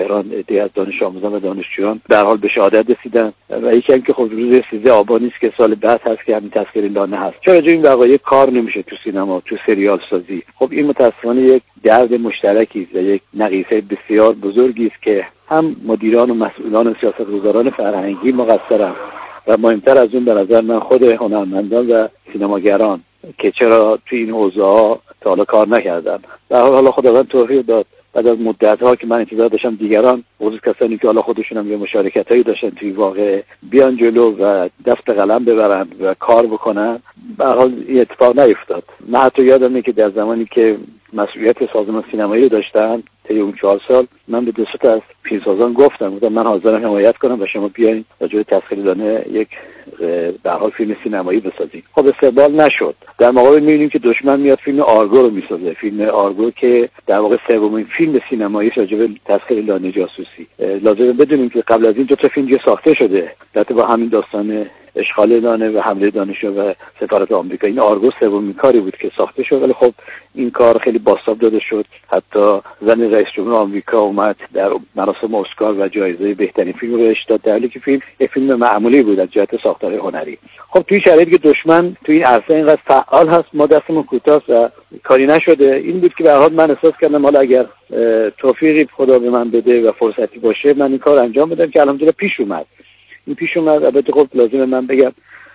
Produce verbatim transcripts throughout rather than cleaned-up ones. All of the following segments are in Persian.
ایران عده‌ای از دانش آموزان و دانشجویان در حال به شهادت رسیدن و یکی هم که خب روز سیزده آبان نیست که سال بعد هست که همین تسخیر لانه هست. چرا جو این وقایع کار نمیشه تو سینما، تو سریال سازی؟ خب این متأسفانه یک درد مشترکی است و یک نقیصه بسیار بزرگی است که هم مدیران و مسئولان و سیاستگزاران فرهنگی مقصرند و مهمتر از اون به نظر من خود هنرمندان و سینماگران که چرا توی این حوزه‌ها تا حالا کار نکردن. در حال حالا خداوند توفیق داد بعد از مدت‌ها که من انتظار داشتم دیگران خصوص کسانی که حالا خودشون هم یه مشارکتایی داشتن توی واقع بیان جلو و دست به قلم ببرن و کار بکنن، به هر حال این اتفاق نیفتاد. من حتی یادمه که در زمانی که مسئولیت سازمان سینمایی رو داشتم طی اون چهار سال، من به دو تا از فیلمسازان گفتم گفتم من حاضرم حمایت کنم و شما بیاین راجع به تسخیر لانه یک به هر حال فیلم سینمایی بسازید. خب استقبال نشد. در مقابل می‌بینیم که دشمن میاد فیلم آرگو رو میسازه، فیلم آرگو که در واقع سومین فیلم سینمایی راجع به تسخیر لانه جاسوسی. لازم بدونیم که قبل از این دو تا فیلم دیگه ساخته شده البته با همین داستان اشغال لانه و حمله دانشجو و سفارت آمریکا. این آرگو سومین کاری بود که ساخته شد، ولی خب این کار خیلی بازتاب داده شد. حتی زن رئیس جمهور آمریکا اومد در مراسم اسکار و جایزه بهترین فیلم رو بهش داد، در حالی که فیلم یه فیلم معمولی بود از جهت ساختار هنری. خب توی شرایطی که دشمن توی این عرصه اینقدر فعال هست، ما دستمون کوتاست و کاری نشده. این بود که به هر حال من احساس کردم حالا اگر توفیقی خدا به من بده و فرصتی باشه من این کار انجام بدم که الحمدلله پیش اومد. این پیش اومد. البته خب لازمه من بگم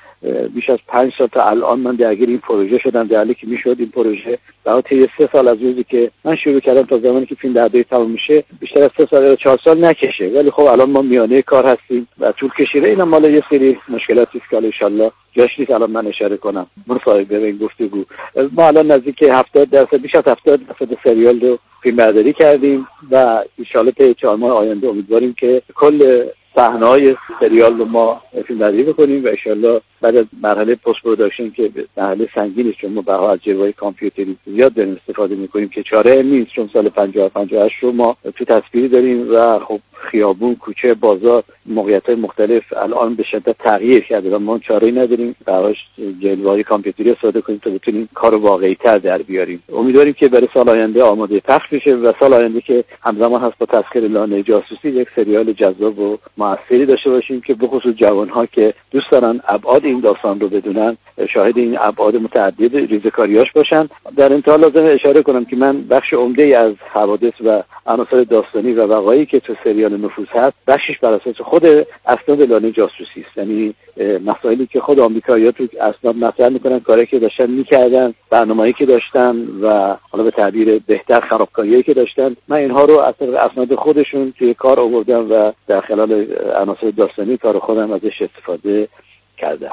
بیش از پنج سال تا الان من درگیر این پروژه شدم، در حالی که میشد این پروژه در طی سه سال از روزی که من شروع کردم تا زمانی که فیلم در دوی تمام میشه بیشتر از سه سال یا چهار سال نکشه، ولی خب الان ما میانه کار هستیم و طول کشیده. اینا مال یه سری مشکلاتی است که ان شاءالله جاش نیست الان من اشاره کنم مصاحبه به این گفتگو. ما الان نزدیک هفتاد درصد بیش از هفتاد درصد سریال رو فیلم برداری کردیم و ان شاءالله طی چهار ماه آینده امیدواریم که کل صحنه‌های سریال رو ما فیلم برداری بکنیم و ان شاءالله بعد از مرحله پست پروداکشن که مرحله سنگینی است، چون ما به از جلوه‌های کامپیوتری زیاد داریم استفاده می‌کنیم که چاره نیست، چون سال پنجاه پنجاه و هشت رو ما تو تصویری داریم و خب خیابون، کوچه، بازار، موقعیت‌های مختلف الان به شدت تغییر کرده و ما چاره‌ای نداریم براش جلوه‌های کامپیوتری استفاده کنیم تا بتونیم کارو واقعی‌تر در بیاریم. امیدواریم که برای سال آینده آماده پخش بشه و سال آینده که همزمان هست با تسخیر لانه جاسوسی یک سریال جذاب و موثری داشته باشیم که به خصوص جوان‌ها که دوست دارن ابعاد این داستان رو بدونن شاهد این ابعاد متعدد ریزکاریاش باشن. در انتها لازم اشاره کنم که من بخش عمده‌ای از حوادث و عناصر داستانی و وقایعی که تو سریال نفوذ هست بخشش بر اساس خود اسناد لانه جاسوسی است، یعنی مسائلی که خود آمریکایی‌ها تو اسناد مطرح می‌کنن، کاری که داشتن می‌کردن، برنامه‌ای که داشتن و حالا به تعبیر بهتر خرابکاریایی که داشتن، من اینها رو از طریق اسناد خودشون توی کار آوردم و در خلال عناصر داستانی کار خودم ازش استفاده کردم.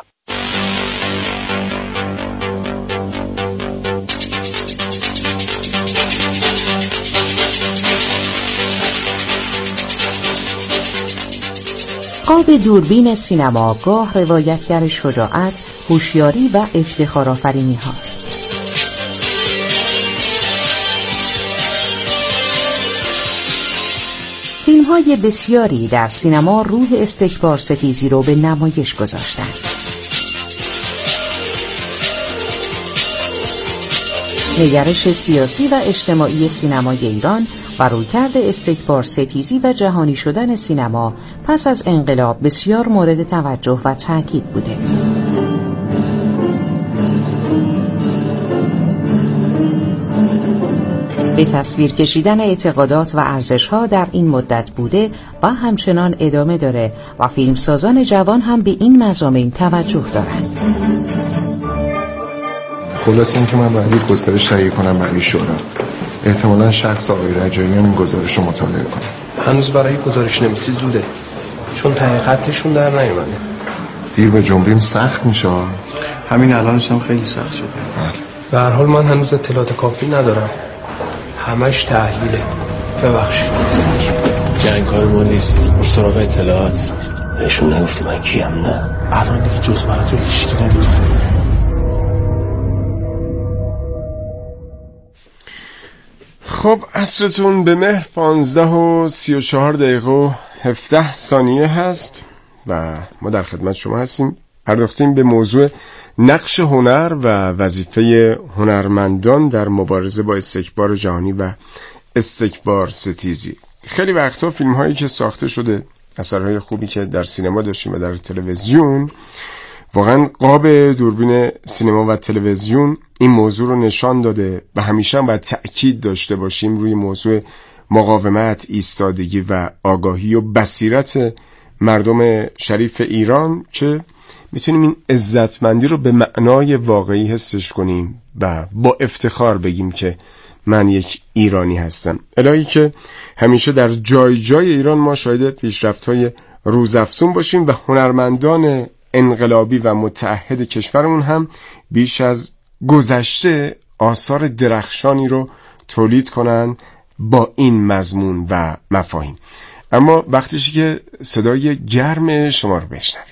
قاب دوربین سینما گاه روایتگر شجاعت، هوشیاری و افتخارآفرینی هاست. فیلم های بسیاری در سینما روح استکبار ستیزی رو به نمایش گذاشتند. نگرش سیاسی و اجتماعی سینمای ایران و رویکرد استکبار ستیزی و جهانی شدن سینما پس از انقلاب بسیار مورد توجه و تاکید بوده. به تصویر کشیدن اعتقادات و ارزش‌ها در این مدت بوده و همچنان ادامه داره و فیلمسازان جوان هم به این مضامین توجه دارند. خلاص این که من باید یک گزارش تهیه کنم برای شورا. احتمالاً شخص آقای رجایی هم این گزارش رو مطالعه کنه. هنوز برای گزارش نویسی زوده، چون ته خطشون در نیومده. دیر به جنبیم سخت میشه. همین الانش هم خیلی سخت شده. به هر حال من هنوز اطلاعات کافی ندارم، همش تحلیله. ببخشید جنگ کار ما نیست، بر سراغ اطلاعات. بهشون نگفتی من کیم؟ نه الان دیگه جز من تو هیچکی نمیدونه. خب عصرتون به مهر پانزده و سی و چهار دقیقه و هفده ثانیه هست و ما در خدمت شما هستیم. پرداختیم به موضوع نقش هنر و وظیفه هنرمندان در مبارزه با استکبار جهانی و استکبار ستیزی. خیلی وقتا فیلم هایی که ساخته شده، اثرهای خوبی که در سینما داشتیم و در تلویزیون، واقعا قاب دوربین سینما و تلویزیون این موضوع رو نشان داده و همیشه هم باید تأکید داشته باشیم روی موضوع مقاومت، ایستادگی و آگاهی و بصیرت مردم شریف ایران که میتونیم این عزتمندی رو به معنای واقعی حسش کنیم و با افتخار بگیم که من یک ایرانی هستم. الهی که همیشه در جای جای ایران ما شاهد پیشرفت‌های روزافزون باشیم و هنرمندان انقلابی و متعهد کشورمون هم بیش از گذشته آثار درخشانی رو تولید کنن با این مضمون و مفاهیم. اما وقتیشه که صدای گرم شما رو بشنویم.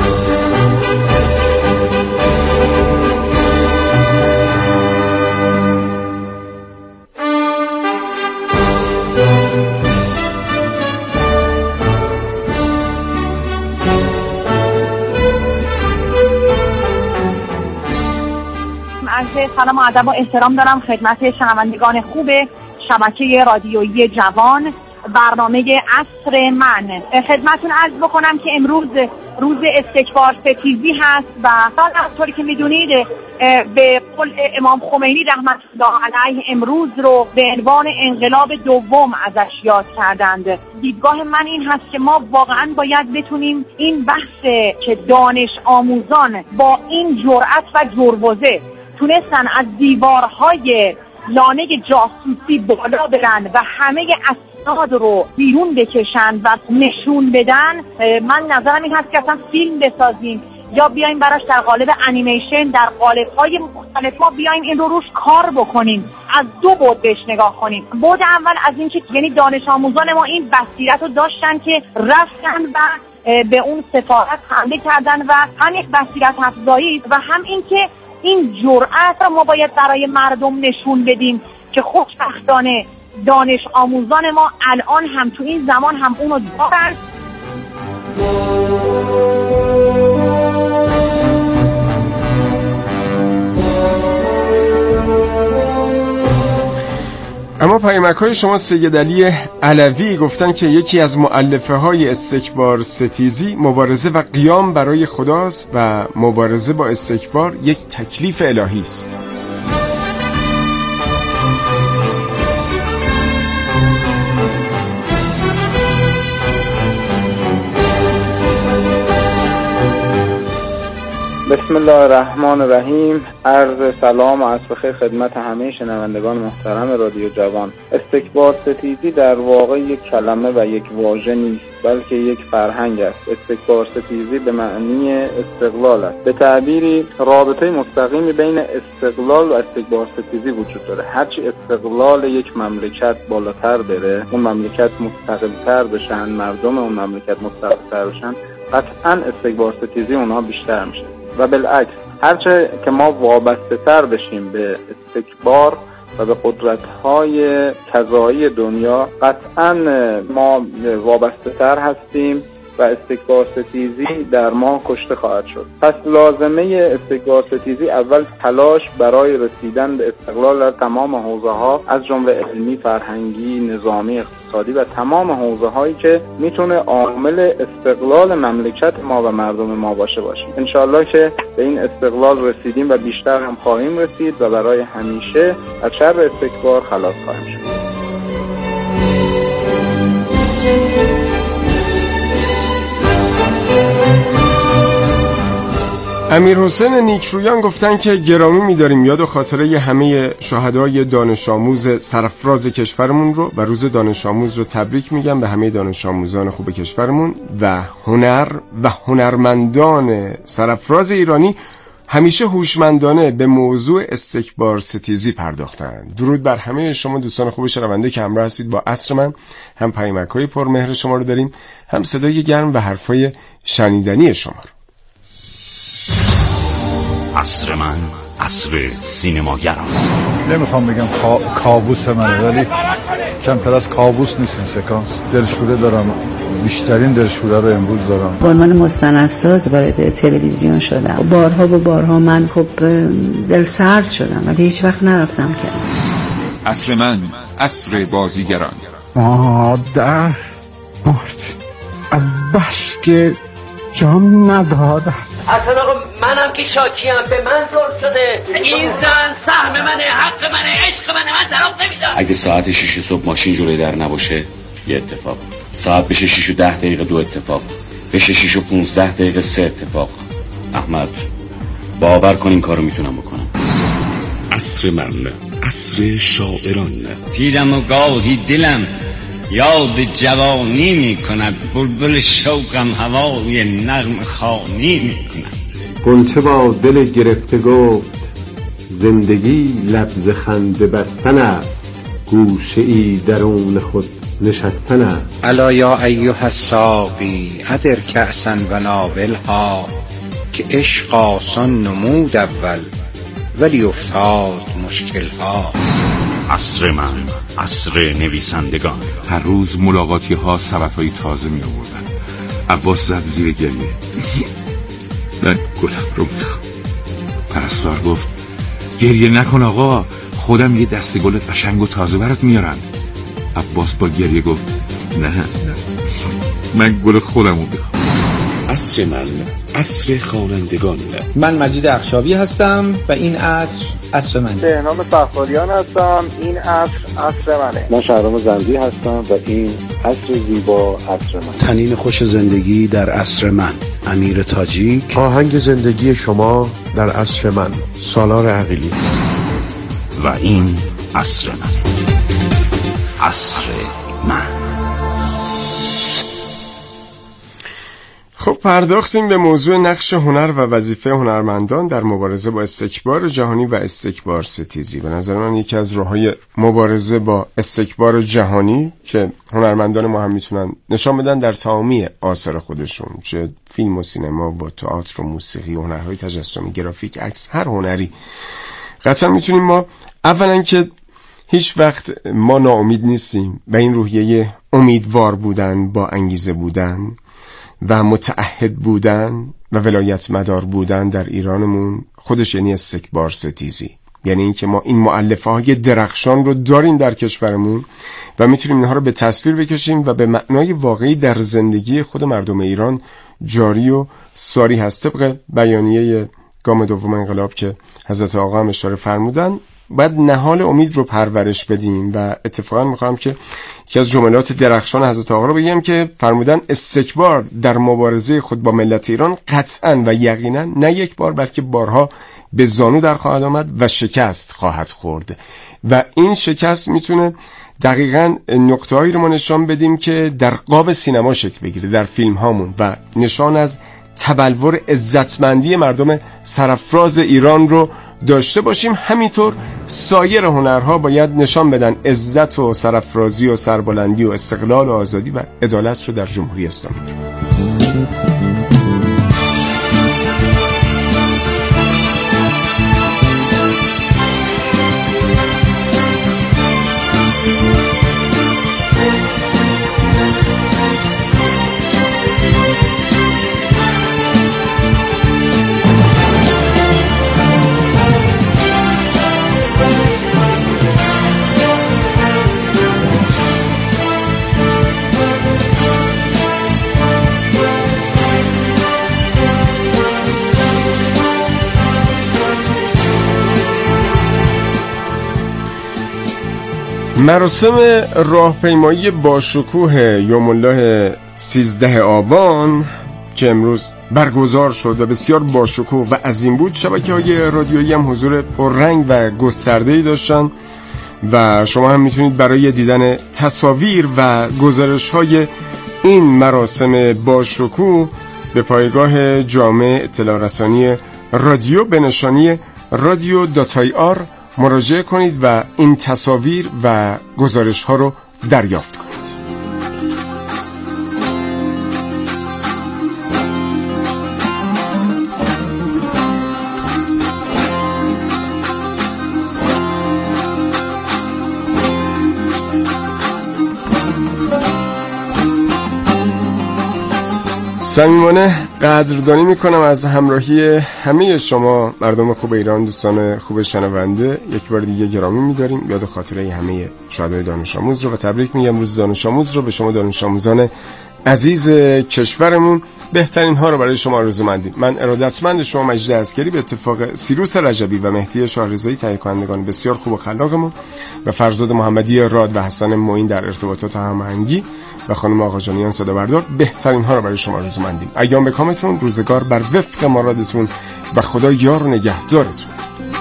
عرض سلام و ادب و احترام دارم خدمت شنوندگان خوب شبکه رادیویی جوان، برنامه عصر من. خدمتتون عرض بکنم که امروز روز استکبار ستیزی هست و همونطوری که میدونید به قول امام خمینی رحمت الله علیه امروز رو به عنوان انقلاب دوم ازش یاد کردند. دیدگاه من این هست که ما واقعا باید بتونیم این بحث که دانش آموزان با این جرأت و جروزه تونستن از دیوارهای لانه جاسوسی بالا برن و همه اسناد رو بیرون بکشن و نشون بدن، من نظرم این هست که اصلا فیلم بسازیم یا بیایم براش در قالب انیمیشن در قالب‌های مختلف ما بیایم این رو روش کار بکنیم، از دو بعد بهش نگاه کنیم. بعد اول از این که یعنی دانش آموزان ما این بصیرت رو داشتن که رفتن و به اون سفارت حمله کردن و هم یک بصیرت افزایی و هم این که این جرأت رو ما باید برای مردم نشون بدیم که خوشبختانه دانش آموزان ما الان هم تو این زمان هم اونو دارن. اما پیامک‌های شما سید علی علوی گفتن که یکی از مؤلفه های استکبار ستیزی مبارزه و قیام برای خداست و مبارزه با استکبار یک تکلیف الهی است. بسم الله الرحمن الرحیم. عرض سلام و عصر بخیر خدمت همه شنوندگان محترم رادیو جوان. استکبار ستیزی در واقع یک کلمه و یک واژه نیست، بلکه یک فرهنگ است. استکبار ستیزی به معنی استقلال است. به تعبیری رابطه مستقیمی بین استقلال و استکبار ستیزی وجود داره. هرچی استقلال یک مملکت بالاتر بره، اون مملکت مستقل‌تر بشن، مردم اون مملکت مستقل‌تر بشن، قطعاً استکبار ستیزی اونها بیشتر میشه. و بالعکس هرچه که ما وابسته تر بشیم به استکبار و به قدرت‌های کذایی دنیا، قطعاً ما وابسته تر هستیم و استکبار ستیزی در ما کشته خواهد شد. پس لازمه استکبار ستیزی اول تلاش برای رسیدن به استقلال در تمام حوزه‌ها از جمله علمی، فرهنگی، نظامی، اقتصادی و تمام حوزه‌هایی که میتونه عامل استقلال مملکت ما و مردم ما باشه باشه. انشالله که به این استقلال رسیدیم و بیشتر هم خواهیم رسید و برای همیشه از شر استکبار خلاص خواهیم شد. امیر حسین نیکرویان گفتن که گرامی می‌داریم یاد و خاطره همه شهدای دانش آموز سرفراز کشورمون رو و روز دانش آموز رو تبریک میگم به همه دانش آموزان خوب کشورمون و هنر و هنرمندان سرفراز ایرانی همیشه هوشمندانه به موضوع استکبار ستیزی پرداختن. درود بر همه شما دوستان خوب شنونده که همراه هستید با عصر من. هم پیامک‌های پرمهر شما رو داریم، هم صدای گرم و حرفای شنیدنی شما رو. عصر من، عصر سینماگران. نمیخوام بگم کابوس منه، ولی کمتر از کابوس نیست این سکانس. دلشوره دارم، بیشترین دلشوره رو امروز دارم. به عنوان مستندساز وارد تلویزیون شدم. بارها و بارها من خب دل سرد شدم ولی هیچ وقت نرفتم که. عصر من، عصر بازیگران. مادر مرد بس که جان ندارد. اصلا آقا منم که شاکیم، به من زور شده. این زن سهم منه، حق منه، عشق منه، من طلاق نمیدم. اگه ساعت شیش صبح ماشین جلوی در نباشه یه اتفاق، ساعت بشه شیش و ده دقیقه دو اتفاق، بشه شیش و پونزده دقیقه سه اتفاق. احمد باور کن این کارو میتونم بکنم. عصر من، عصر شاعران. پیرم و گاهی دلم یاد جوانی می کند، بلبل شوقم هوای نغم خوانی می کند. غنچه با دل گرفته گفت زندگی لبز خنده بستن است، گوشه ای درون خود نشستن است. الا یا ایها الساقی ادر کأسا و ناولها، که عشق آسان نمود اول ولی افتاد مشکل ها. عصر من، عصر نویسندگان. هر روز ملاقاتی ها سبدهای تازه می آوردن. عباس زد زیر گریه. من گلم رو میخوام. پرستار گفت گریه نکن آقا، خودم یه دسته گل قشنگ و تازه برات میارم. عباس با گریه گفت نه نه من گل خودم رو میخوام. عصر من، عصر خوانندگان. من مجید اخشابی هستم و این عصر عصر منه. بهنام سفاریان هستم، این عصر عصر منه. من شهرام زندی هستم و این عصر زیبا عصر من. تنین خوش زندگی در عصر من، امیر تاجیک. آهنگ زندگی شما در عصر من، سالار عقیلی. و این عصر من، عصر من. خب پرداختیم به موضوع نقش هنر و وظیفه هنرمندان در مبارزه با استکبار جهانی و استکبار ستیزی. به نظر من یکی از راه‌های مبارزه با استکبار جهانی که هنرمندان ما هم میتونن نشان بدن در تمامی آثار خودشون، چه فیلم و سینما و تئاتر و موسیقی و هنرهای تجسمی، گرافیک، عکس، هر هنری، قطعا میتونیم ما اولا که هیچ وقت ما ناامید نیستیم و این روحیه امیدوار بودن، با انگیزه بودن و متعهد بودن و ولایت مدار بودن در ایرانمون خودش یعنی استکبار ستیزی. یعنی این که ما این مؤلفه های درخشان رو داریم در کشورمون و میتونیم اینها رو به تصویر بکشیم و به معنای واقعی در زندگی خود مردم ایران جاری و ساری هست. طبق بیانیه گام دوم انقلاب که حضرت آقا هم اشاره فرمودن، باید نهال امید رو پرورش بدیم و اتفاقا میخوام که یکی از جملات درخشان حضرت آقا رو بگم که فرمودن استکبار در مبارزه خود با ملت ایران قطعا و یقینا نه یک بار بلکه بارها به زانو در خواهد آمد و شکست خواهد خورد و این شکست میتونه دقیقاً نقطه‌هایی رو ما نشان بدیم که در قاب سینما شکل بگیره، در فیلم هامون، و نشان از تبلور عزتمندی مردم سرافراز ایران رو داشته باشیم. همینطور سایر هنرها باید نشان بدن عزت و سرافرازی و سربلندی و استقلال و آزادی و عدالت رو در جمهوری اسلامی. مراسم راهپیمایی با شکوه یوم الله سیزده آبان که امروز برگزار شد و بسیار با شکوه و عظیم بود، شبکه‌های رادیویی هم حضور پررنگ و گسترده‌ای داشتن و شما هم میتونید برای دیدن تصاویر و گزارش‌های این مراسم با شکوه به پایگاه جامع اطلاع رسانی رادیو به نشانی رادیو دات آی آر مراجعه کنید و این تصاویر و گزارش ها رو دریافت کنید. صمیمانه قدردانی میکنم از همراهی همه شما مردم خوب ایران، دوستان خوب شنونده. یک بار دیگه گرامی می‌داریم یاد خاطره همه شهدای دانش آموز رو و تبریک میگم روز دانش آموز رو به شما دانش آموزان عزیز کشورمون. بهترین ها رو برای شما آرزو مندیم. من ارادتمند شما مجید عسکری به اتفاق سیروس رجبی و مهدی شاهرضایی تهیه کنندگان بسیار خوب و خلاقمون و فرزاد محمدی راد و حسن معین در ارتباطات هماهنگی و خانم آقاجانیان صدا بردار بهترین ها رو برای شما آرزو مندیم. ایام به کامتون، روزگار بر وفق مرادتون و خدا یار و نگهدارتون.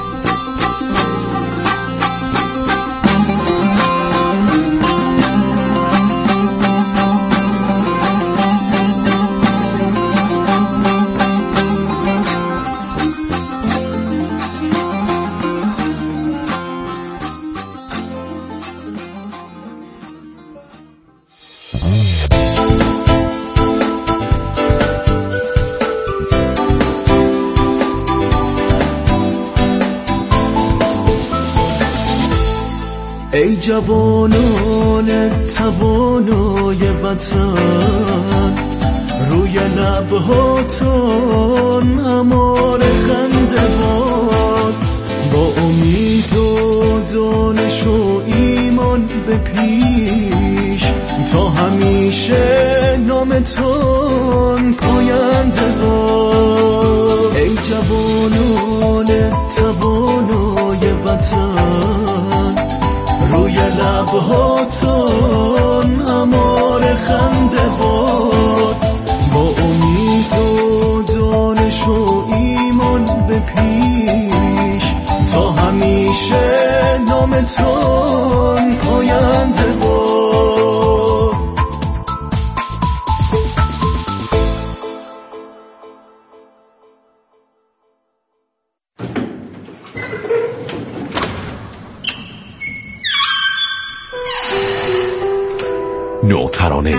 ای جوانان توانای وطن، روی لبهاتون همار خنده باد، با امید و دانش و ایمان به پیش، تا همیشه نامتون پاینده باد. ای جوانان توانای وطن، روی لبهاتون همار خنده باد، با امید و دانش و ایمان به پیش، تا همیشه نامتون پاینده باد. نوترانه،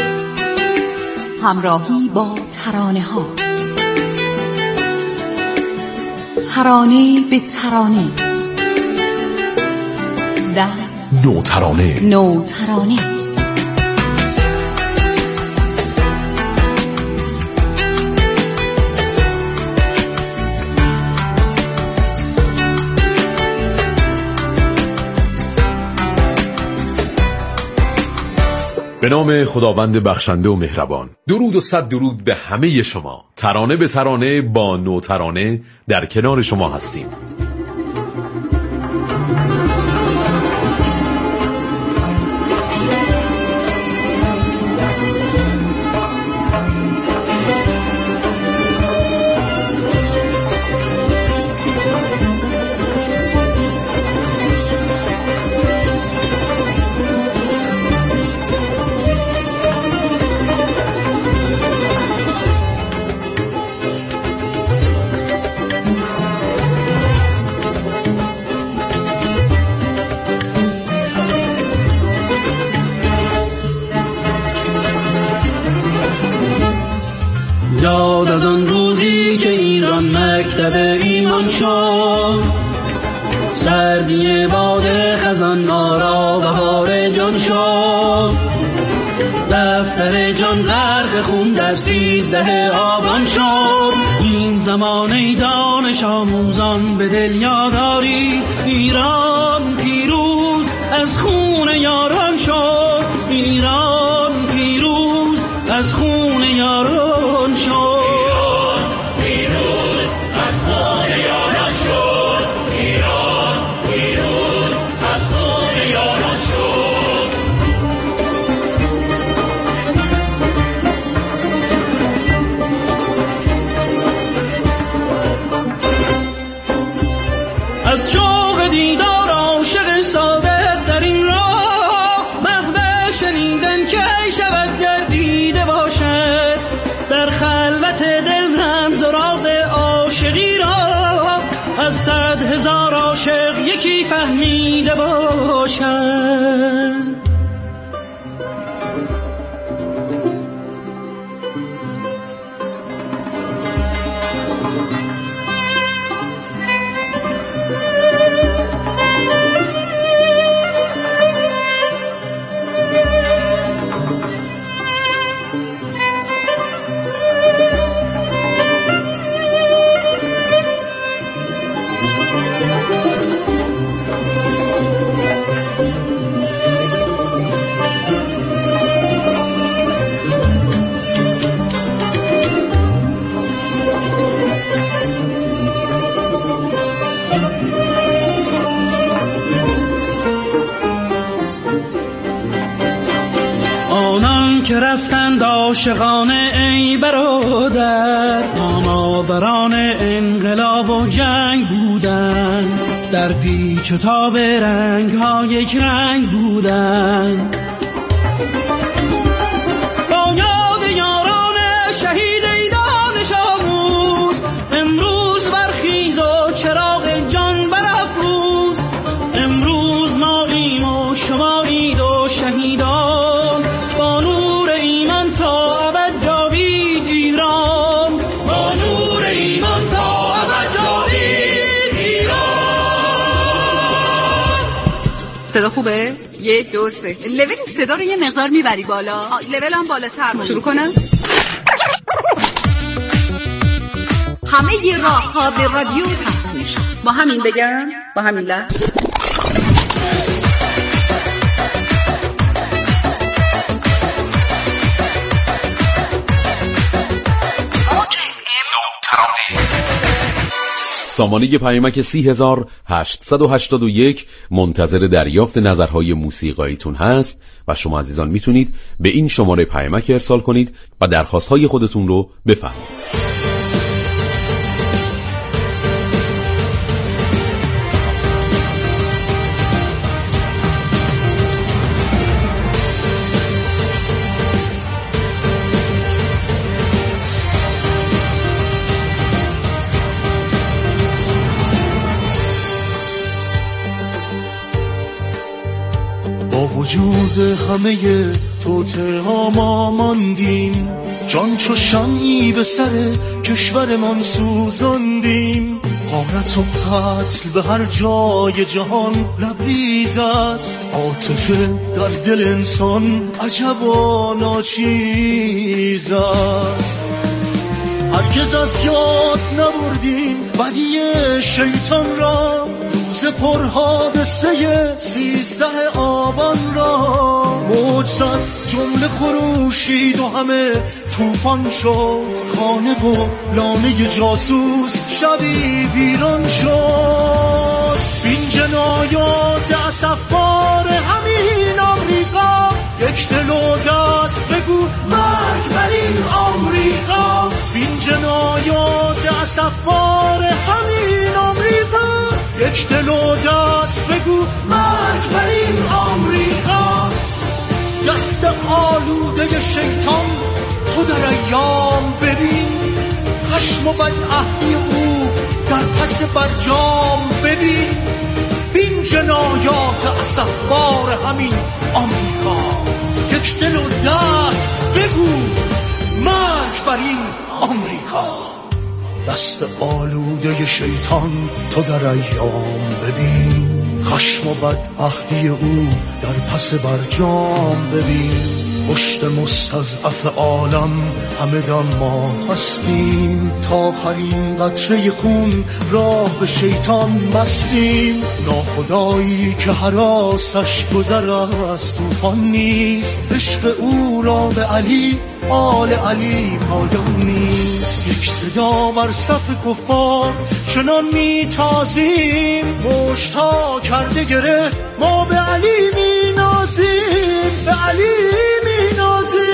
همراهی با ترانه ها، ترانه به ترانه، در نوترانه نوترانه. به نام خداوند بخشنده و مهربان. درود و صد درود به همه شما. ترانه به ترانه با نوترانه در کنار شما هستیم. یاد از آن روزی که ایران مکتب ایمان شد، سردی باد خزان ما را بهار جان شد، دفتر جان غرق خون در سیزده آبان شد. این زمانه دانش آموزان به دل یاداری، ایران پیروز از خون یاران شد، ایران پیروز از خون یاران شد. از شوق دیدار عاشق صادق در این راه، مغبه شنیدن که ای شود گردیده باشد، در خلوت دل رمز و راز عاشقی را، از صد هزار عاشق یکی فهمیده باشد. آنان که رفتند عاشقانه ای برادر، نامآوران انقلاب و جنگ بودند، در پیچ و تاب رنگ ها یک رنگ بودند. با یاد یاران شهید ایدانش آموز، امروز برخیز و چراغ جان برافروز. امروز ما ایم و شما اید و شهیدان، با نور ایمان تا ابد جاوید ایران، با نور ایمان تا ابد جاوید ایران. صدا خوبه؟ یک دو سه. لول صدا رو یه مقدار میبری بالا. لول هم بالاتر. شروع کنم. همه ی راه ها به رادیو پخش میشه. با همین بگم، با همین لحظه. سامانه پیامک سی هزار هشتصد و هشتاد و یک منتظر دریافت نظرهای موسیقاییتون هست و شما عزیزان میتونید به این شماره پیامک ارسال کنید و درخواستهای خودتون رو بفرمایید. وجود همه توته ها ما ماندیم، جان چو شمعی به سر کشورمان سوزاندیم. غارت و قتل به هر جای جهان لبریز است، عاطفه در دل انسان عجب و ناچیز است. هرگز از یاد نبردیم بدی شیطان را، روز پرحادثه سیزده آبان را. موج زد جمله خروشید و همه طوفان شد، خانه و لانه جاسوس شبی ویران شد. بین جنایات اسفبار همین آمریکا، یک دل و دست بگو مرگ بر این آمریکا. بین جنایات اسفبار همین آمریکا، یک دل و دست بگو مرگ بر این آمریکا. دست آلوده شیطان تو در ایام ببین، خشم و بدعهدی او در پس برجام ببین. بین جنایات اسفبار همین آمریکا، یک دل و دست بگو مرگ بر این آمریکا. دست آلوده شیطان تو در ایام ببین، خشم و بدعهدی او در پس برجام ببین. پشت مستضعف عالم همه دم ما هستیم، تا آخرین قطره خون راه به شیطان بستیم. ناخدایی که هراسش گذر از طوفان نیست، عشق او را به علی آل علی پایان نیست. یک صدا بر صف کفار چنان میتازیم، مشتها کرده گره ما به علی مینازیم، به علی مینازیم.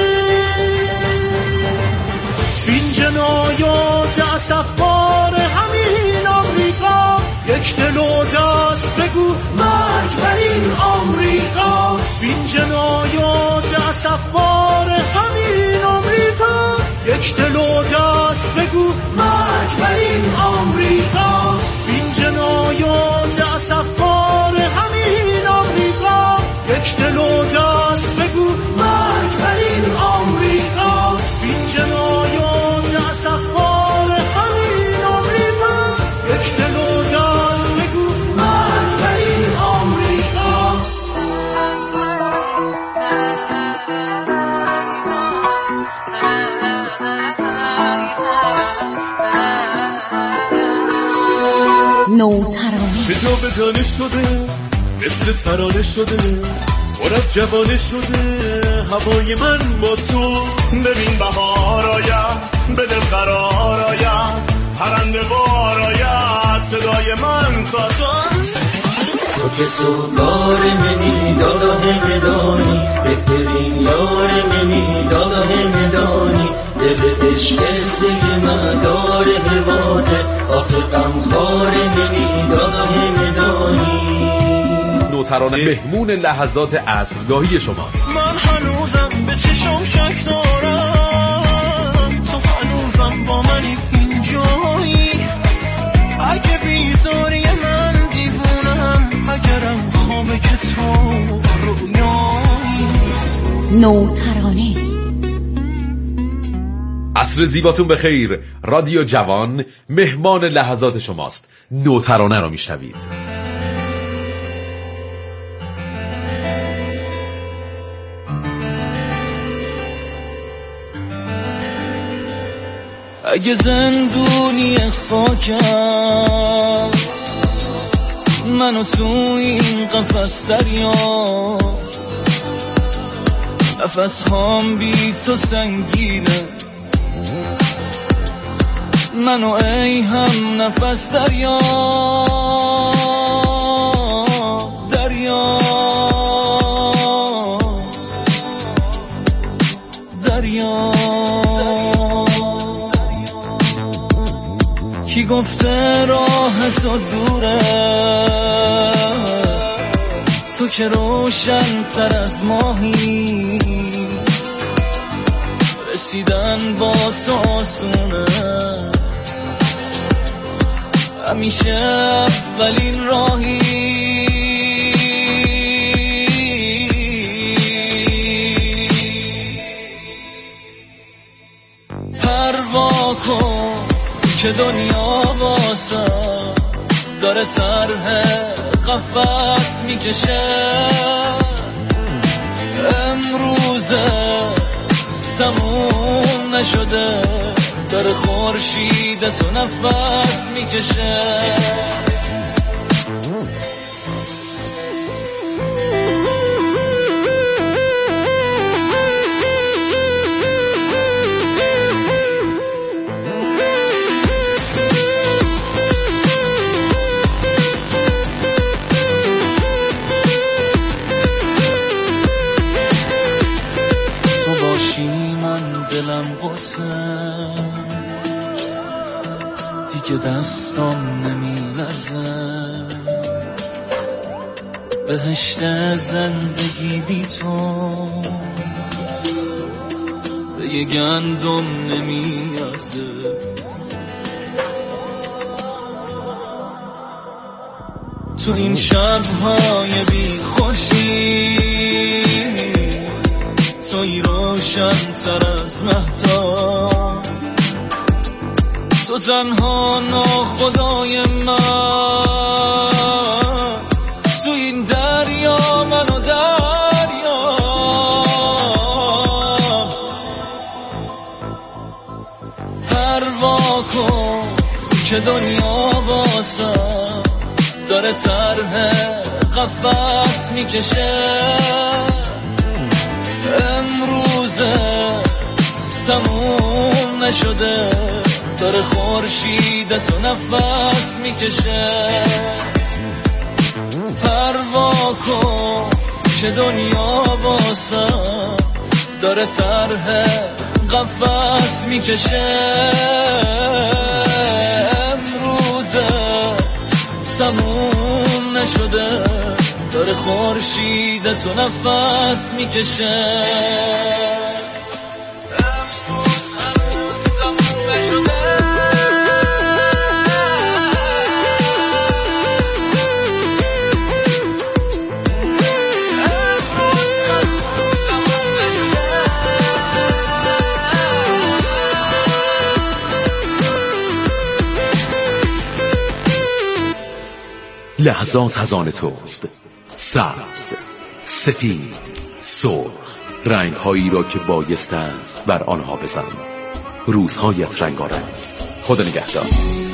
بین جنایات اسفبار همین آمریکا، یک دل و دست بگو مرگ بر این آمریکا. بین جنایات اسفبار همین آمریکا، یک دل و دست بگو مرگ بر این آمریکا. بین جنایات اسفبار همین آمریکا، یک دل و دست بگو مرگ بر این آمریکا. بین جنایات اسفبار همین آمریکا، یک دل و دست بگو مرگ بر این آمریکا. نوترانه به جا به جانه شده، مثل ترانه شده، پر از جوانه شده هوای من با تو. ببین بهار آید، به دل قرار آید، پرنده بار آید، صدای من تا تو. که سوگار منی دادا همدانی بهترین یار منی دادا همدانی دل عشق دیگه مدار هواته آخه غمخوار منی دادا همدانی. نوترانه مهمون لحظات عصرگاهی شماست. من هنوزم به چشم شک دارم تو هنوزم با منی اینجایی اگه بیداری من دیوونم اگرم خوابه که تو رویایی. نوترانه عصر زیباتون بخیر. رادیو جوان مهمان لحظات شماست. نوترانه رو میشنوید. اگه زندونی خاکم منو تو این قفس دریا نفس هام بی تو سنگینه منو ای هم نفس دریا دریا دریا کی گفته راه تو دوره تو که روشن تر از ماهی رسیدن با تو آسونه همیشه اولین راهی پروا کن که دنیا واسه داره طرح قفس میکشه امروزه تموم نشده داره خورشید تو نفس میکشه دیگه دستام نمیلرزه بهشت زندگی بی تو به یه گندم نمیارزه تو این شبهای بی خوشی توی روشن تر از مهتاب تو تنها ناخدای من تو این دریا منو دریا پروا کن که دنیا واسه داره طرح قفس میکشه امروزه تموم نشده داره خورشید تو نفس میکشه پروا کن که دنیا واسه داره طرح قفس میکشه امروزه تموم نشده داره خورشید تو نفس میکشه لحظات از آن توست. سبز، سفید، سرخ، رنگ هایی را که بایست است بر آنها بزن. روزهایت رنگارنگ. خدا نگهدار.